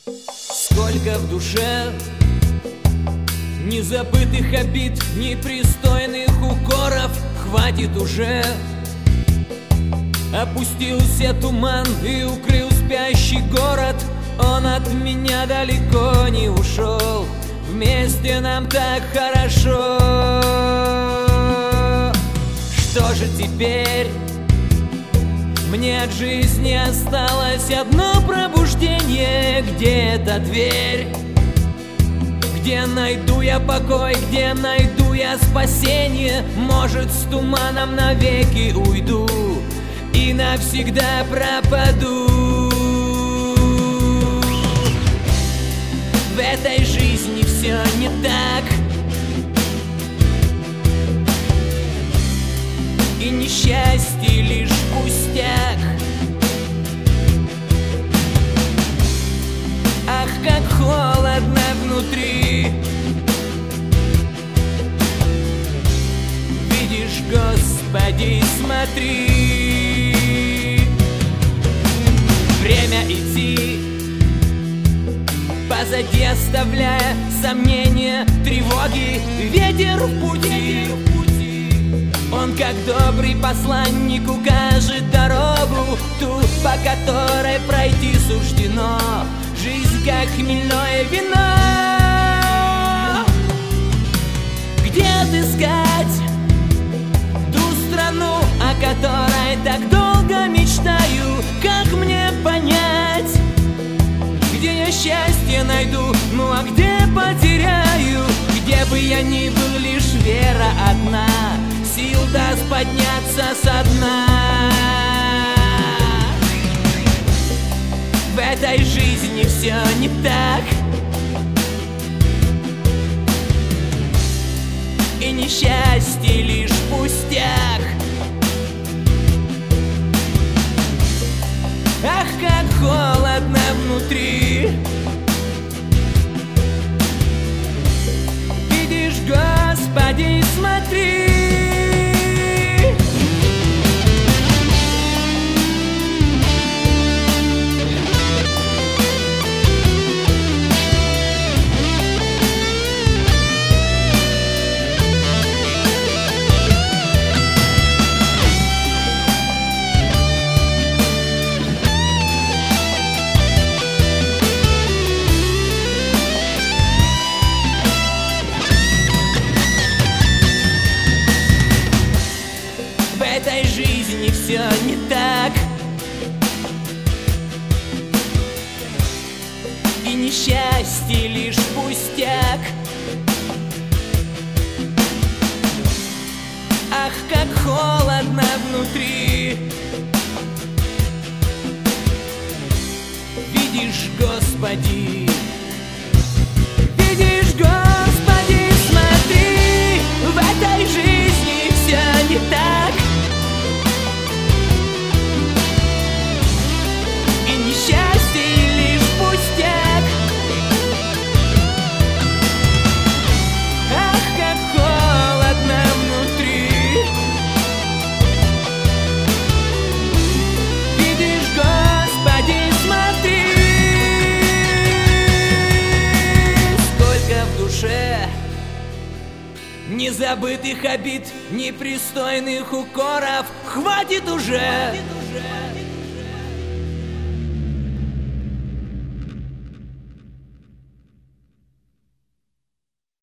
Сколько в душе незабытых обид, непристойных укоров. Хватит уже. Опустился туман и укрыл спящий город. Он от меня далеко не ушел. Вместе нам так хорошо. Что же теперь? Мне от жизни осталось одно пробуждение. Где эта дверь? Где найду я покой? Где найду я спасение? Может, с туманом навеки уйду и навсегда пропаду. В этой жизни все не так, и несчастье лишь пустяк. Ах, как холодно внутри. Видишь, Господи, смотри. Время идти, позади оставляя сомнения, тревоги. Ветер в пути, он, как добрый посланник, укажет дорогу, ту, по которой пройти суждено. Жизнь, как хмельное вино. Где отыскать ту страну, о которой так долго мечтаю? Как мне понять, где я счастье найду, ну а где потеряю? Где бы я ни был, лишь вера одна сил даст подняться со дна. В этой жизни все не так, и несчастье лишь пустяк. Ах, как холодно внутри. Видишь, Господи, смотри. В этой жизни все не так, и несчастье лишь пустяк. Ах, как холодно внутри. Видишь, Господи, видишь, Господи, смотри. В этой жизни все не так, и несчастье лишь пустяк. Ах, как холодно внутри. Видишь, Господи, смотри. Сколько в душе незабытых обид, непристойных укоров. Хватит уже.